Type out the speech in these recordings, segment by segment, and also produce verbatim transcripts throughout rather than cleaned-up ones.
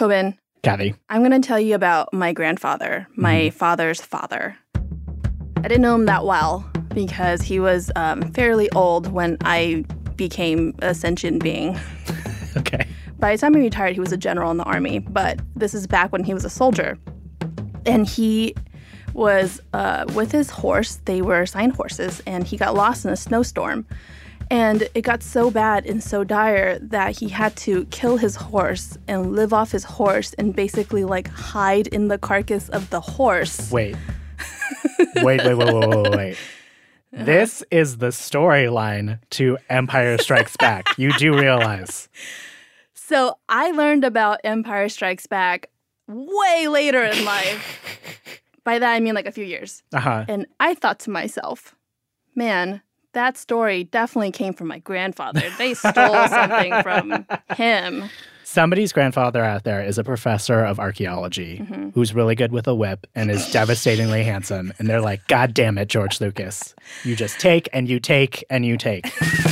Tobin. Kathy. I'm going to tell you about my grandfather, my mm-hmm. father's father. I didn't know him that well because he was um, fairly old when I became a sentient being. Okay. By the time he retired, he was a general in the army, but this is back when he was a soldier. And he was uh, with his horse. They were assigned horses, and he got lost in a snowstorm. And it got so bad and so dire that he had to kill his horse and live off his horse and basically, like, hide in the carcass of the horse. Wait. wait, wait, wait, wait, wait, wait. Uh-huh. This is the storyline to Empire Strikes Back. You do realize. So I learned about Empire Strikes Back way later in life. By that, I mean like a few years. Uh-huh. And I thought to myself, man, that story definitely came from my grandfather. They stole something from him. Somebody's grandfather out there is a professor of archaeology mm-hmm. who's really good with a whip and is devastatingly handsome. And they're like, God damn it, George Lucas. You just take and you take and you take.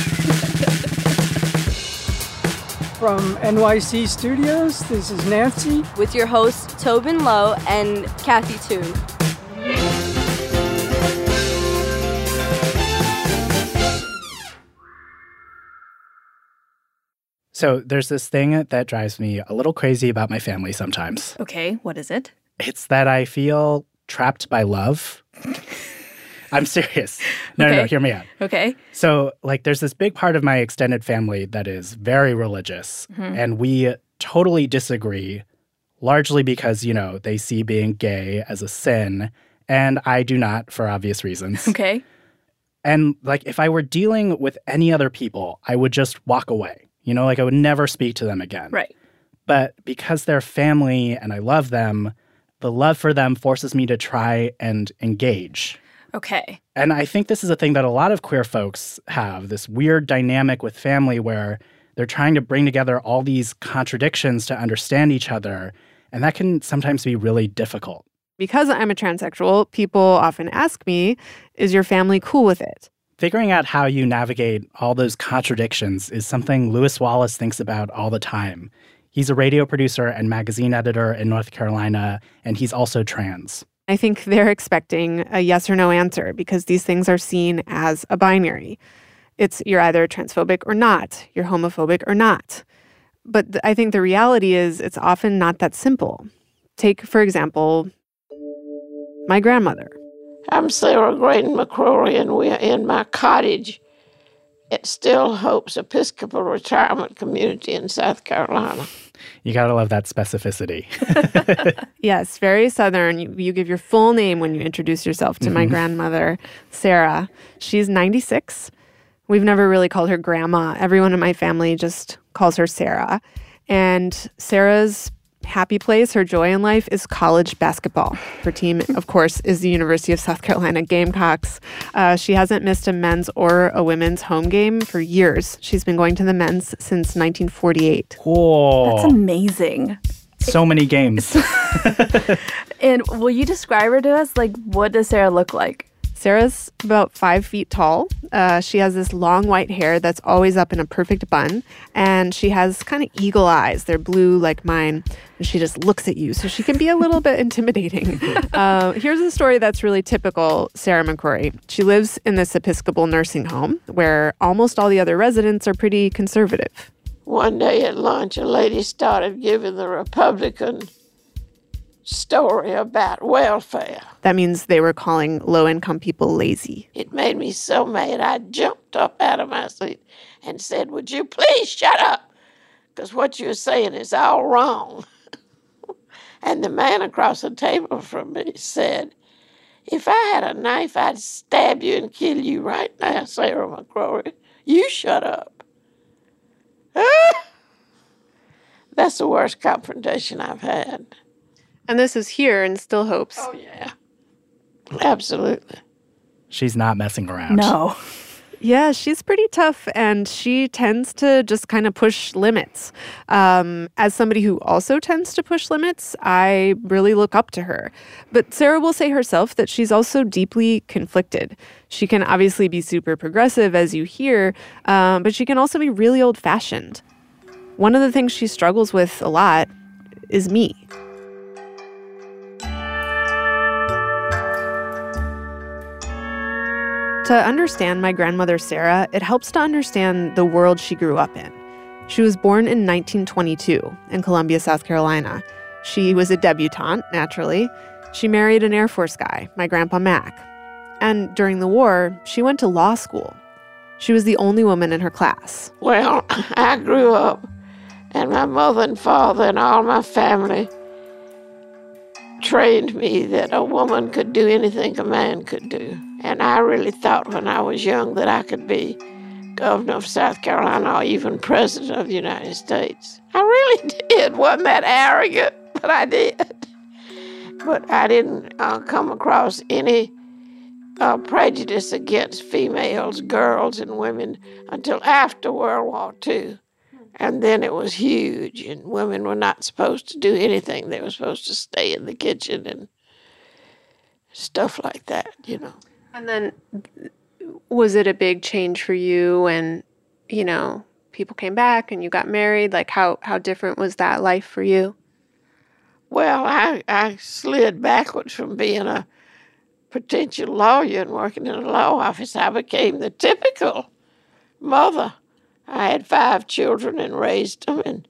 From N Y C Studios, this is Nancy. With your hosts, Tobin Lowe and Kathy Toon. So there's this thing that drives me a little crazy about my family sometimes. Okay, what is it? It's that I feel trapped by love. I'm serious. No, okay. no, no, hear me out. Okay. So, like, there's this big part of my extended family that is very religious, mm-hmm. and we totally disagree, largely because, you know, they see being gay as a sin, and I do not, for obvious reasons. Okay. And, like, if I were dealing with any other people, I would just walk away. You know, like, I would never speak to them again. Right. But because they're family and I love them, the love for them forces me to try and engage. Okay. And I think this is a thing that a lot of queer folks have, this weird dynamic with family where they're trying to bring together all these contradictions to understand each other. And that can sometimes be really difficult. Because I'm a transsexual, people often ask me, is your family cool with it? Figuring out how you navigate all those contradictions is something Lewis Wallace thinks about all the time. He's a radio producer and magazine editor in North Carolina, and he's also trans. I think they're expecting a yes or no answer because these things are seen as a binary. It's you're either transphobic or not, you're homophobic or not. But th- I think the reality is it's often not that simple. Take, for example, my grandmother. I'm Sarah Graydon McCrory, and we're in my cottage at Still Hope's Episcopal Retirement Community in South Carolina. You gotta love that specificity. Yes, very Southern. You, you give your full name when you introduce yourself to mm-hmm. my grandmother, Sarah. She's ninety-six. We've never really called her grandma. Everyone in my family just calls her Sarah. And Sarah's happy place, her joy in life, is college basketball. Her team, of course, is the University of South Carolina Gamecocks. Uh, she hasn't missed a men's or a women's home game for years. She's been going to the men's since nineteen forty-eight. Cool. That's amazing. So many games. And will you describe her to us? Like, what does Sarah look like? Sarah's about five feet tall. Uh, she has this long white hair that's always up in a perfect bun. And she has kind of eagle eyes. They're blue like mine. And she just looks at you. So she can be a little bit intimidating. Uh, here's a story that's really typical Sarah McCrory. She lives in this Episcopal nursing home where almost all the other residents are pretty conservative. One day at lunch, a lady started giving the Republican story about welfare. That means they were calling low-income people lazy. It made me so mad, I jumped up out of my seat and said, would you please shut up? Because what you're saying is all wrong. And the man across the table from me said, if I had a knife, I'd stab you and kill you right now, Sarah McCrory. You shut up. That's the worst confrontation I've had. And this is here in Still Hopes. Oh, yeah. Absolutely. She's not messing around. No. Yeah, she's pretty tough, and she tends to just kind of push limits. Um, as somebody who also tends to push limits, I really look up to her. But Sarah will say herself that she's also deeply conflicted. She can obviously be super progressive, as you hear, um, but she can also be really old-fashioned. One of the things she struggles with a lot is me. To understand my grandmother Sarah, it helps to understand the world she grew up in. She was born in nineteen twenty-two in Columbia, South Carolina. She was a debutante, naturally. She married an Air Force guy, my Grandpa Mac. And during the war, she went to law school. She was the only woman in her class. Well, I grew up, and my mother and father and all my family trained me that a woman could do anything a man could do. And I really thought when I was young that I could be governor of South Carolina or even president of the United States. I really did. Wasn't that arrogant, but I did. But I didn't uh, come across any uh, prejudice against females, girls, and women until after World War Two. And then it was huge, and women were not supposed to do anything. They were supposed to stay in the kitchen and stuff like that, you know. And then was it a big change for you when, you know, people came back and you got married? Like, how, how different was that life for you? Well, I, I slid backwards from being a potential lawyer and working in a law office. I became the typical mother. I had five children and raised them, and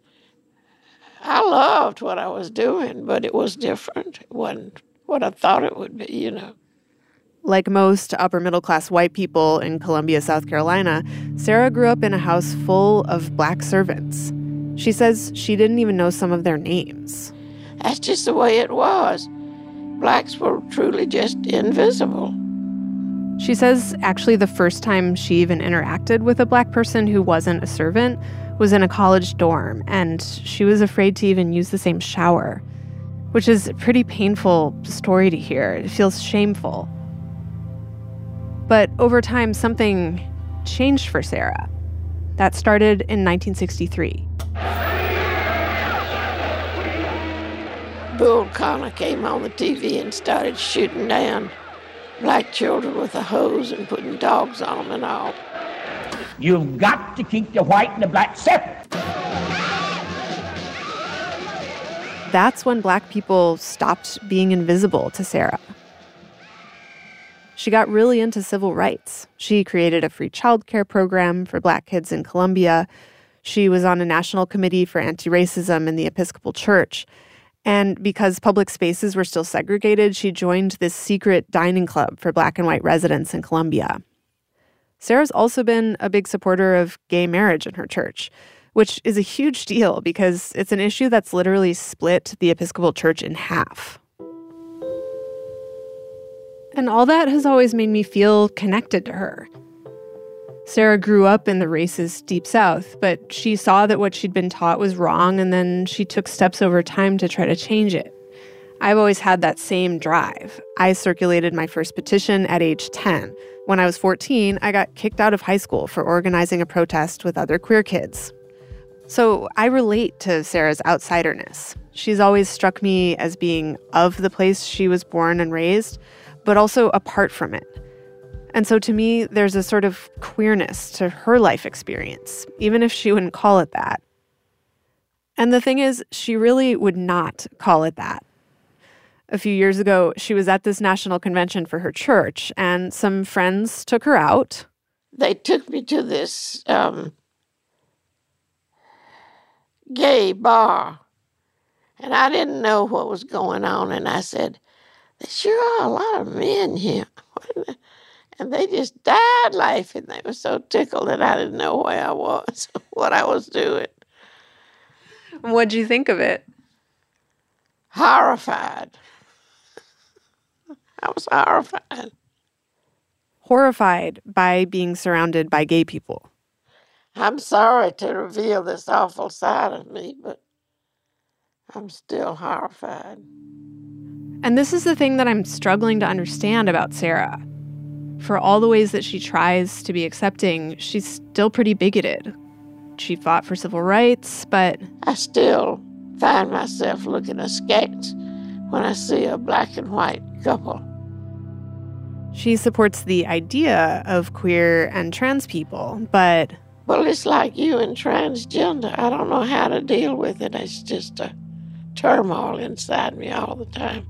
I loved what I was doing, but it was different. It wasn't what I thought it would be, you know. Like most upper-middle-class white people in Columbia, South Carolina, Sarah grew up in a house full of black servants. She says she didn't even know some of their names. That's just the way it was. Blacks were truly just invisible. She says actually the first time she even interacted with a black person who wasn't a servant was in a college dorm, and she was afraid to even use the same shower, which is a pretty painful story to hear. It feels shameful. But over time, something changed for Sarah. That started in nineteen sixty-three. Bull Connor came on the T V and started shooting down black children with a hose and putting dogs on them and all. You've got to keep the white and the black separate. That's when black people stopped being invisible to Sarah. She got really into civil rights. She created a free childcare program for black kids in Columbia. She was on a national committee for anti-racism in the Episcopal Church. And because public spaces were still segregated, she joined this secret dining club for black and white residents in Columbia. Sarah's also been a big supporter of gay marriage in her church, which is a huge deal because it's an issue that's literally split the Episcopal Church in half. And all that has always made me feel connected to her. Sarah grew up in the racist Deep South, but she saw that what she'd been taught was wrong, and then she took steps over time to try to change it. I've always had that same drive. I circulated my first petition at age ten. When I was fourteen, I got kicked out of high school for organizing a protest with other queer kids. So I relate to Sarah's outsiderness. She's always struck me as being of the place she was born and raised, but also apart from it. And so to me, there's a sort of queerness to her life experience, even if she wouldn't call it that. And the thing is, she really would not call it that. A few years ago, she was at this national convention for her church, and some friends took her out. They took me to this um, gay bar, and I didn't know what was going on, and I said, there sure are a lot of men here. And they just died laughing. They were so tickled that I didn't know where I was, what I was doing. What'd you think of it? Horrified. I was horrified. Horrified by being surrounded by gay people. I'm sorry to reveal this awful side of me, but I'm still horrified. And this is the thing that I'm struggling to understand about Sarah. For all the ways that she tries to be accepting, she's still pretty bigoted. She fought for civil rights, but I still find myself looking askance when I see a black and white couple. She supports the idea of queer and trans people, but... Well, it's like you and transgender. I don't know how to deal with it. It's just a turmoil inside me all the time.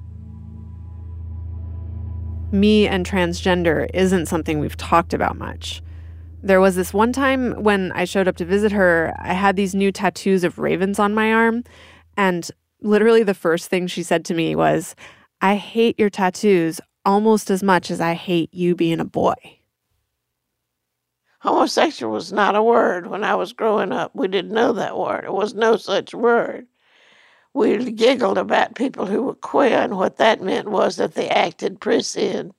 Me and transgender isn't something we've talked about much. There was this one time when I showed up to visit her, I had these new tattoos of ravens on my arm, and literally the first thing she said to me was, "I hate your tattoos almost as much as I hate you being a boy." Homosexual was not a word when I was growing up. We didn't know that word. There was no such word. We giggled about people who were queer, and what that meant was that they acted prissy and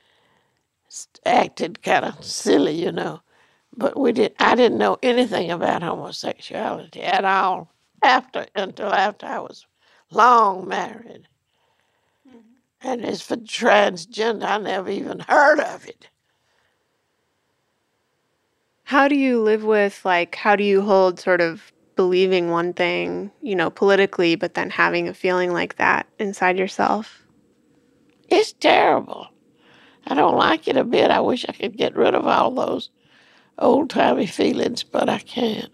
acted kind of silly, you know. But we did. I didn't know anything about homosexuality at all after until after I was long married. Mm-hmm. And as for transgender, I never even heard of it. How do you live with, like, how do you hold sort of believing one thing, you know, politically, but then having a feeling like that inside yourself? It's terrible. I don't like it a bit. I wish I could get rid of all those old-timey feelings, but I can't.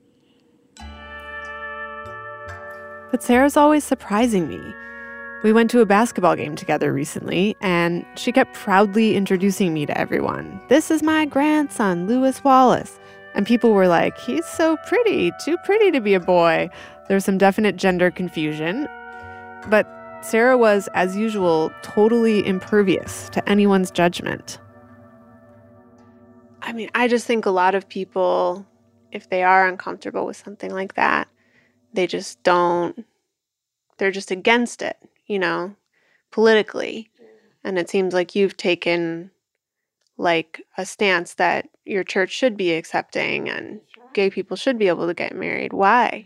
But Sarah's always surprising me. We went to a basketball game together recently, and she kept proudly introducing me to everyone. "This is my grandson, Lewis Wallace." And people were like, "He's so pretty, too pretty to be a boy." There's some definite gender confusion. But Sarah was, as usual, totally impervious to anyone's judgment. I mean, I just think a lot of people, if they are uncomfortable with something like that, they just don't, they're just against it, you know, politically. And it seems like you've taken, like, a stance that your church should be accepting and gay people should be able to get married. Why?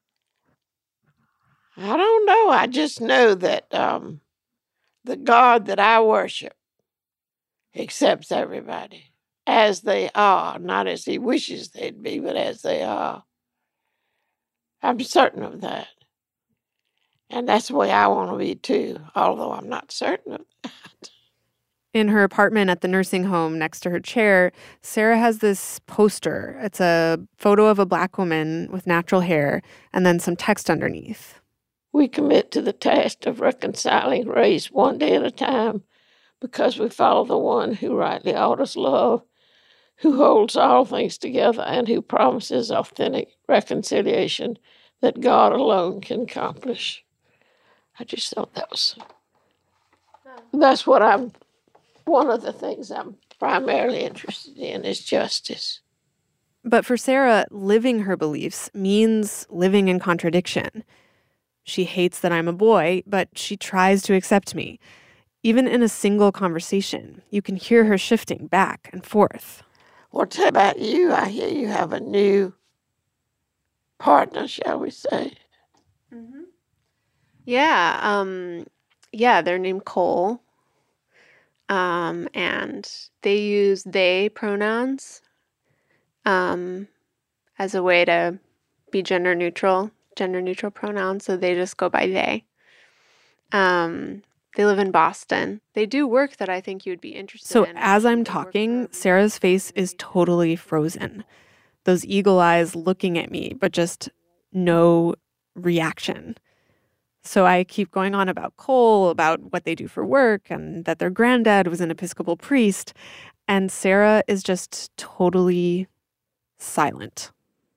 I don't know. I just know that um, the God that I worship accepts everybody as they are, not as he wishes they'd be, but as they are. I'm certain of that. And that's the way I want to be too, although I'm not certain of that. In her apartment at the nursing home next to her chair, Sarah has this poster. It's a photo of a Black woman with natural hair and then some text underneath. We commit to the task of reconciling race one day at a time because we follow the one who rightly orders love, who holds all things together, and who promises authentic reconciliation that God alone can accomplish. I just thought that was, that's what I'm, one of the things I'm primarily interested in is justice. But for Sarah, living her beliefs means living in contradiction. She hates that I'm a boy, but she tries to accept me. Even in a single conversation, you can hear her shifting back and forth. Well, tell about you. I hear you have a new partner, shall we say. Mm-hmm. Yeah. Um, yeah, they're named Cole. Um, and they use they pronouns um, as a way to be gender neutral, gender neutral pronouns. So they just go by they. Um, they live in Boston. They do work that I think you would be interested so in. So as I'm talking, Sarah's face is totally frozen. Those eagle eyes looking at me, but just no reaction. So I keep going on about Cole, about what they do for work, and that their granddad was an Episcopal priest. And Sarah is just totally silent.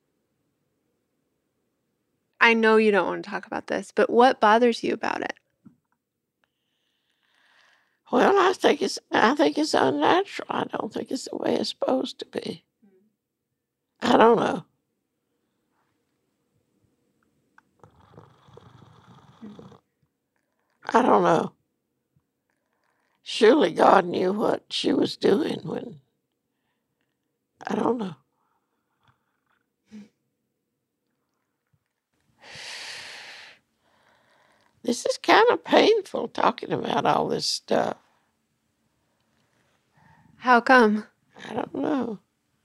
I know you don't want to talk about this, but what bothers you about it? Well, I think it's I think it's unnatural. I don't think it's the way it's supposed to be. I don't know. I don't know. Surely God knew what she was doing when, I don't know. This is kind of painful talking about all this stuff. How come? I don't know.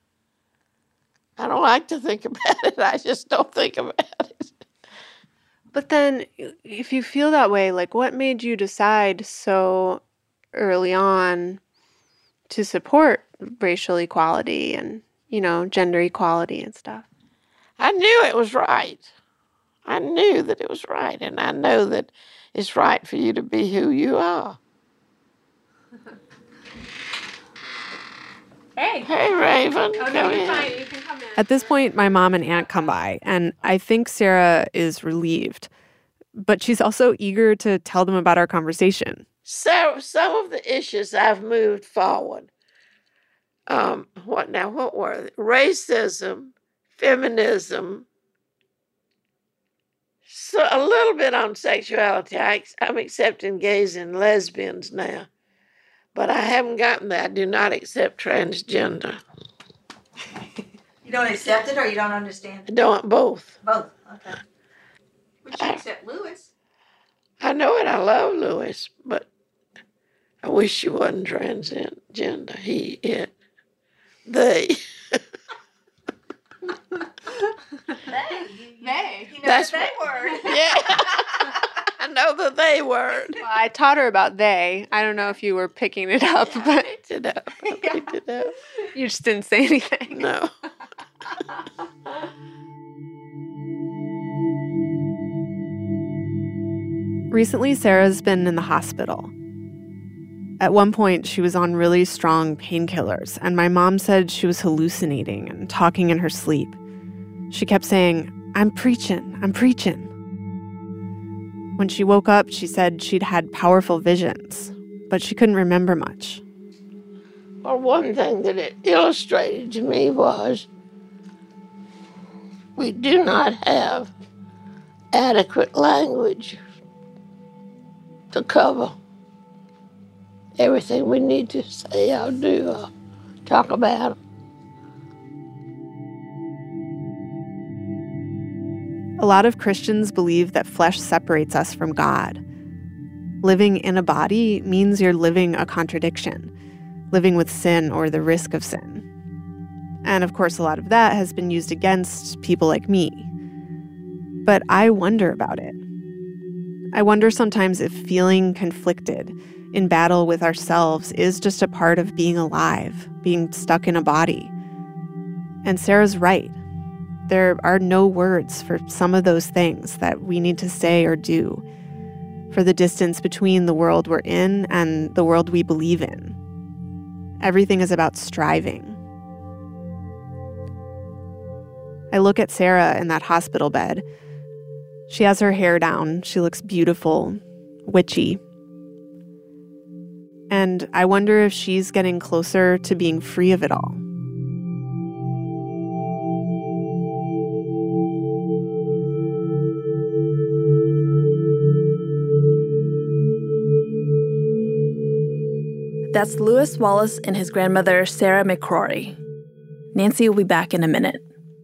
I don't like to think about it. I just don't think about it. But then, if you feel that way, like, what made you decide so early on to support racial equality and, you know, gender equality and stuff? I knew it was right. I knew that it was right, and I know that it's right for you to be who you are. Hey. Hey, Raven. Oh, come no, you're in. fine. You can come in. At this point, my mom and aunt come by, and I think Sarah is relieved. But she's also eager to tell them about our conversation. So some of the issues I've moved forward. Um, what now? What were they? Racism, feminism, so a little bit on sexuality. I, I'm accepting gays and lesbians now, but I haven't gotten there. I do not accept transgender. You don't accept it or you don't understand I it? don't both. Both. Okay. But you I- accept Lewis. I know it. I love Lewis, but I wish she wasn't transgender. He, it, they. They. They. You know That's the they what- word. Yeah. I know the they word. Well, I taught her about they. I don't know if you were picking it up, but I picked it up. I picked it up. you just didn't say anything. No. Recently, Sarah's been in the hospital. At one point, she was on really strong painkillers, and my mom said she was hallucinating and talking in her sleep. She kept saying, "I'm preaching, I'm preaching." When she woke up, she said she'd had powerful visions, but she couldn't remember much. Well, one thing that it illustrated to me was we do not have adequate language to cover everything we need to say or do or talk about. A lot of Christians believe that flesh separates us from God. Living in a body means you're living a contradiction, living with sin or the risk of sin. And of course, a lot of that has been used against people like me. But I wonder about it. I wonder sometimes if feeling conflicted, in battle with ourselves, is just a part of being alive, being stuck in a body. And Sarah's right. There are no words for some of those things that we need to say or do, for the distance between the world we're in and the world we believe in. Everything is about striving. I look at Sarah in that hospital bed. She has her hair down. She looks beautiful, witchy. And I wonder if she's getting closer to being free of it all. That's Lewis Wallace and his grandmother, Sarah McCrory. Nancy will be back in a minute.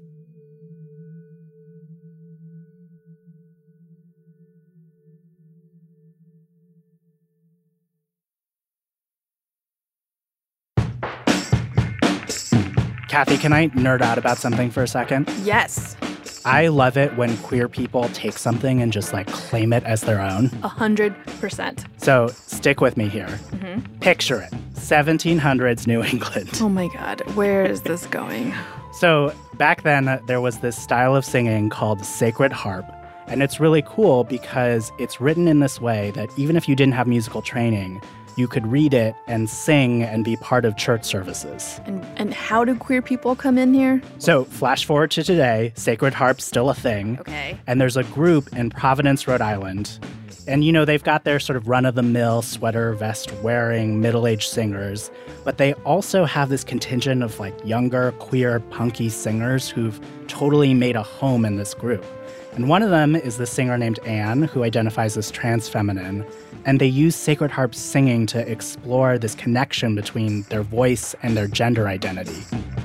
Kathy, can I nerd out about something for a second? Yes, I love it when queer people take something and just like claim it as their own. a hundred percent. So stick with me here. Mm-hmm. Picture it, seventeen hundreds New England. Oh my God, where is this going? So back then, uh, there was this style of singing called sacred harp. And it's really cool because it's written in this way that even if you didn't have musical training, you could read it and sing and be part of church services. And and how do queer people come in here? So flash forward to today, sacred harp's still a thing. Okay. And there's a group in Providence, Rhode Island. And, you know, they've got their sort of run-of-the-mill sweater vest wearing middle-aged singers. But they also have this contingent of, like, younger, queer, punky singers who've totally made a home in this group. And one of them is the singer named Anne, who identifies as trans-feminine. And they use sacred harp singing to explore this connection between their voice and their gender identity.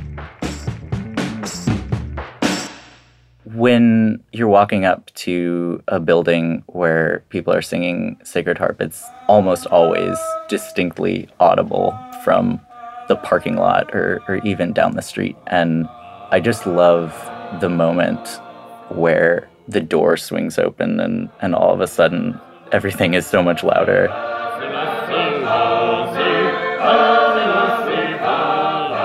When you're walking up to a building where people are singing sacred harp, it's almost always distinctly audible from the parking lot or, or even down the street. And I just love the moment where the door swings open and, and all of a sudden everything is so much louder.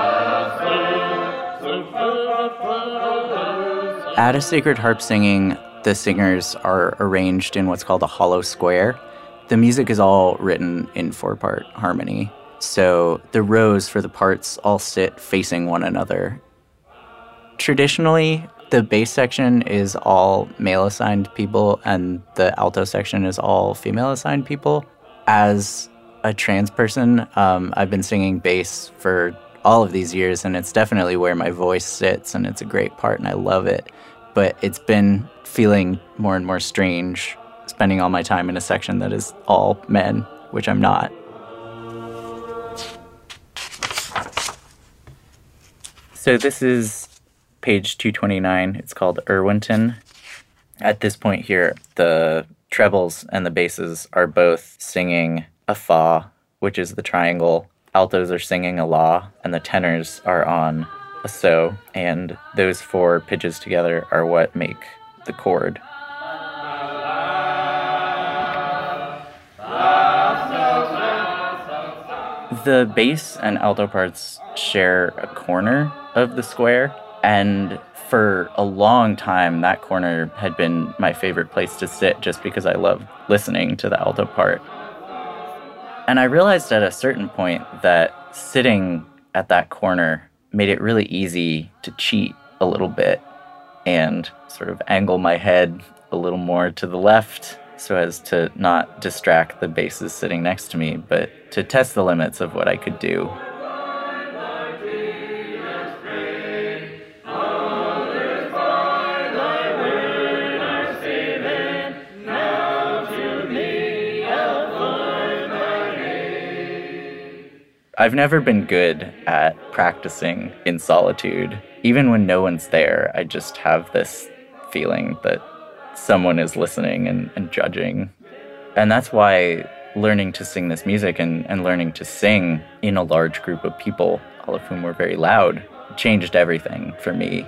At a sacred harp singing, the singers are arranged in what's called a hollow square. The music is all written in four-part harmony. So the rows for the parts all sit facing one another. Traditionally, the bass section is all male-assigned people and the alto section is all female-assigned people. As a trans person, um, I've been singing bass for all of these years, and it's definitely where my voice sits, and it's a great part, and I love it. But it's been feeling more and more strange spending all my time in a section that is all men, which I'm not. So this is page two twenty-nine. It's called Irwinton. At this point here, the trebles and the basses are both singing a fa, which is the triangle. Altos are singing a la, and the tenors are on a so, and those four pitches together are what make the chord. The bass and alto parts share a corner of the square, and for a long time that corner had been my favorite place to sit just because I love listening to the alto part. And I realized at a certain point that sitting at that corner made it really easy to cheat a little bit and sort of angle my head a little more to the left so as to not distract the basses sitting next to me, but to test the limits of what I could do. I've never been good at practicing in solitude. Even when no one's there, I just have this feeling that someone is listening and, and judging. And that's why learning to sing this music and, and learning to sing in a large group of people, all of whom were very loud, changed everything for me.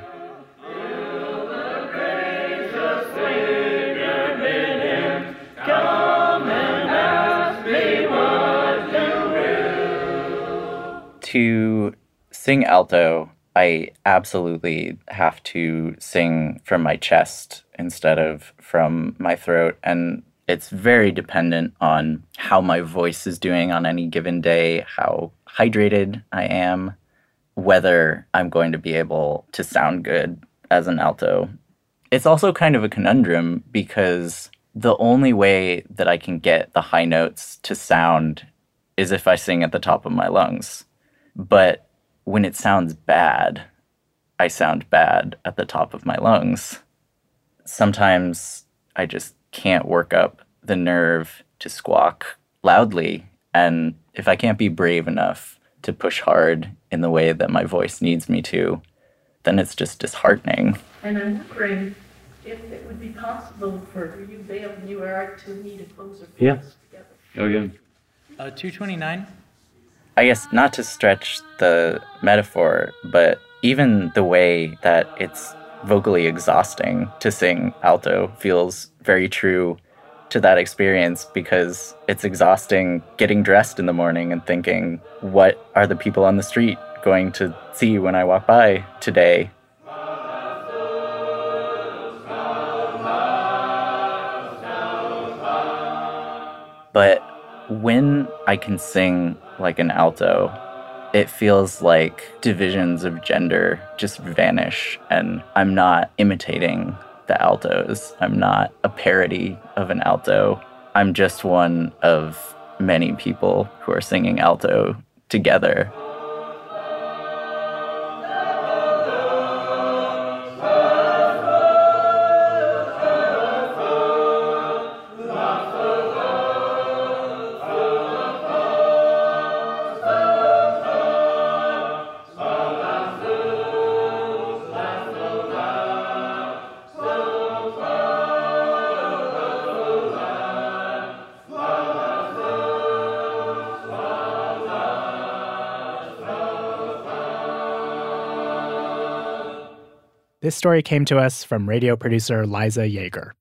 To sing alto, I absolutely have to sing from my chest instead of from my throat, and it's very dependent on how my voice is doing on any given day, how hydrated I am, whether I'm going to be able to sound good as an alto. It's also kind of a conundrum because the only way that I can get the high notes to sound is if I sing at the top of my lungs. But when it sounds bad, I sound bad at the top of my lungs. Sometimes I just can't work up the nerve to squawk loudly. And if I can't be brave enough to push hard in the way that my voice needs me to, then it's just disheartening. And I'm wondering if it would be possible for you, Dale, and you, Eric, to need a closer voice yeah. together. Oh, yeah. Uh, two twenty-nine? I guess not to stretch the metaphor, but even the way that it's vocally exhausting to sing alto feels very true to that experience, because it's exhausting getting dressed in the morning and thinking, what are the people on the street going to see when I walk by today? But when I can sing like an alto, it feels like divisions of gender just vanish, and I'm not imitating the altos. I'm not a parody of an alto. I'm just one of many people who are singing alto together. This story came to us from radio producer Liza Yeager.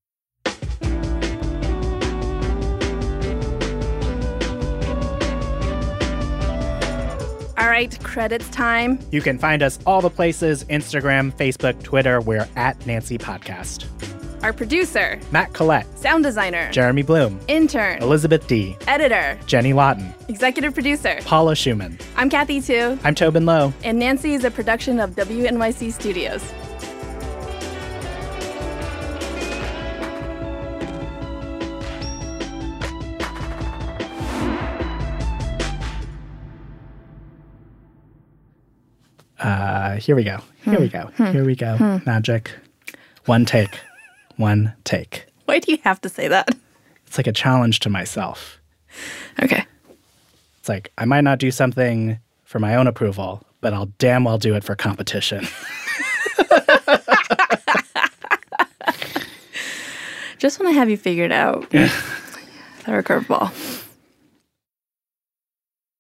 All right, credits time. You can find us all the places, Instagram, Facebook, Twitter. We're at Nancy Podcast. Our producer, Matt Collette, sound designer, Jeremy Bloom, intern, Elizabeth D, editor, Jenny Lawton, executive producer, Paula Schumann. I'm Kathy Tu. I'm Tobin Lowe. And Nancy is a production of W N Y C Studios. Uh, here we go. Here Hmm. we go. Hmm. Here we go. Hmm. Magic. One take. One take. Why do you have to say that? It's like a challenge to myself. Okay. It's like, I might not do something for my own approval, but I'll damn well do it for competition. Just want to have you figured out. Throw a curveball.